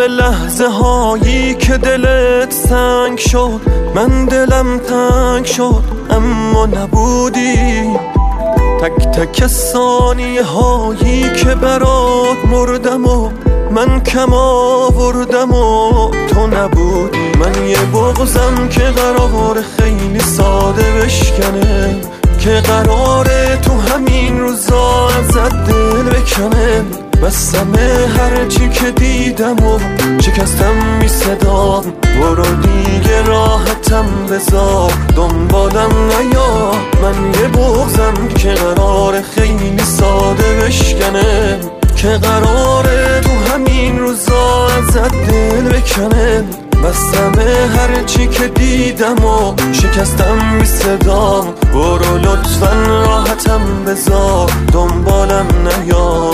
لحظه هایی که دلت سنگ شد من دلم تنگ شد اما نبودی. تک تک ثانیه هایی که برات مردم و من کم آوردم و تو نبودی. من یه بغضم که قراره خیلی ساده بشکنه، که قراره تو همین روزا ازت دل بکنه. بستم هرچی که دیدم و شکستم می صدام. برو دیگه راحتم بذار دنبالم نیا. من یه بغضم که قراره خیلی ساده بشکنه، که قراره تو همین روزا ازت دل بکنه. بستم هرچی که دیدم و شکستم بی صدام. برو لطفاً راحتم بذار دنبالم نیا.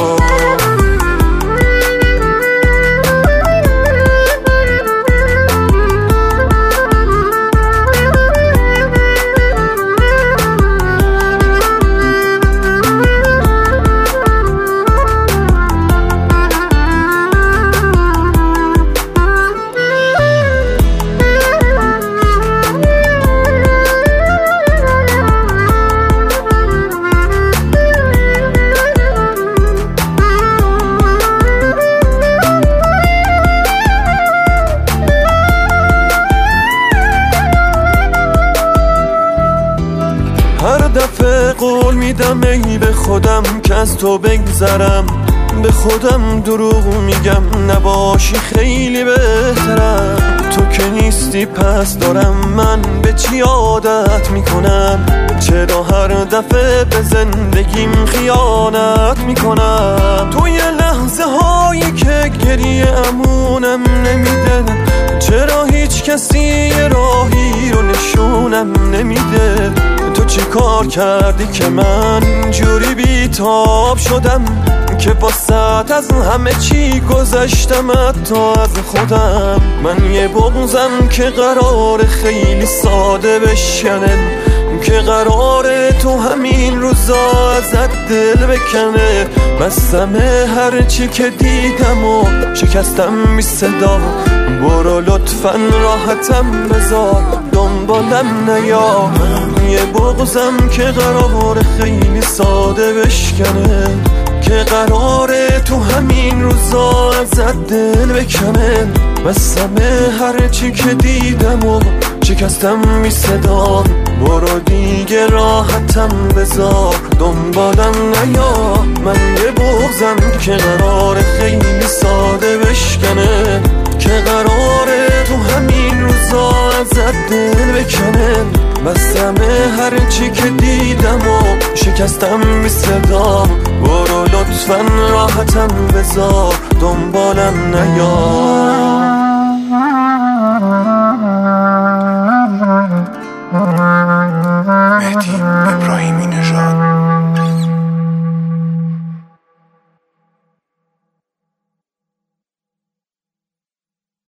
هر دفعه قول میدم ای به خودم که از تو بگذرم، به خودم دروغ میگم نباشی خیلی بهترم. تو که نیستی پس دارم من به چی عادت میکنم؟ چرا هر دفعه به زندگیم خیانت میکنم؟ تو یه لحظه هایی که گریه امونم نمیده، چرا هیچ کسی یه راهی رو نشونم نمیده؟ تو چی کار کردی که من جوری بیتاب شدم، که واسط از همه چی گذشتم حتی از خودم؟ من یه بغضم که قراره خیلی ساده بشکنه، که قراره تو همین روزا ازت دل بکنه. بستم هرچی که دیدم و شکستم بی صدا. برو لطفاً راحتم بذار دنبالم نیا. من یه بغضم که قراره خیلی ساده بشکنه، که قراره تو همین روزا ازت دل بکنه. بستم هرچی که دیدم و شکستم بی صدا. برو دیگه راحتم بذار دنبالم نیا. من یه بغضم که قراره خیلی ساده بشکنه، که قراره تو همین روزا ازت دل بکنه. بستم هرچی که دیدم و شکستم بی صدام. برو لطفاً راحتم بذار دنبالم نیا. مهدی ابراهیمی نژاد.